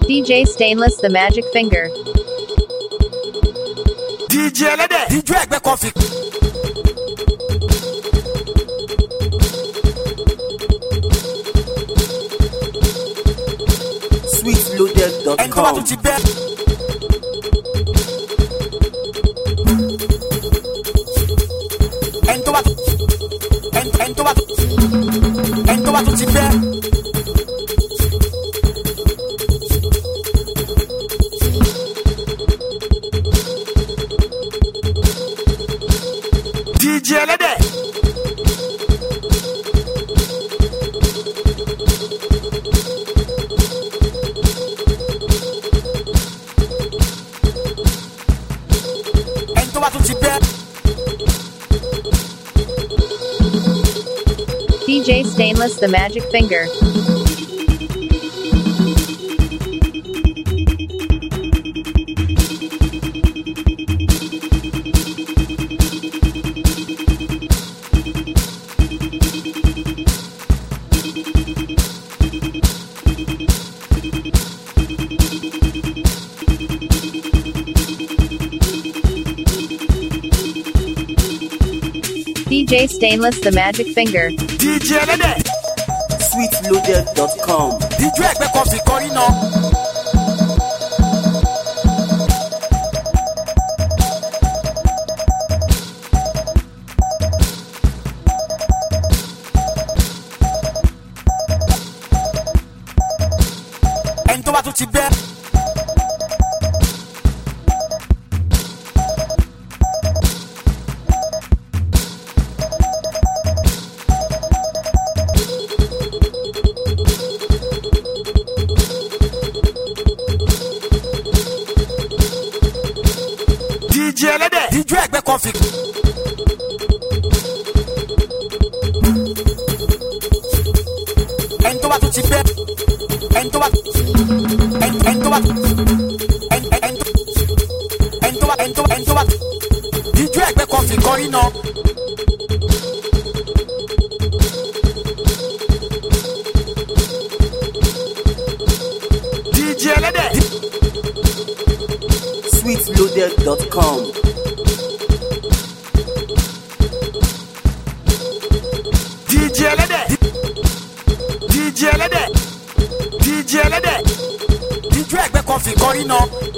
DJ Stainless the Magic Finger. DJ Lede, DJ Egbe Coffee. Sweetloaded.com. DJ Lede. DJ Stainless the Magic Finger. DJ Stainless the Magic Finger. DJ Lede. Sweetloaded.com. DJ Egbe Coffee Corino. Ento wa tu ti be. DJ Lede, DJ Egbe Coffee. Ento wa tu ti be. Ento wa DJ Egbe Coffee Corino. DJ Lede. Sweetloaded.com. DJ Lede. DJ Lede. DJ Lede. DJ Egbe Coffee Corino.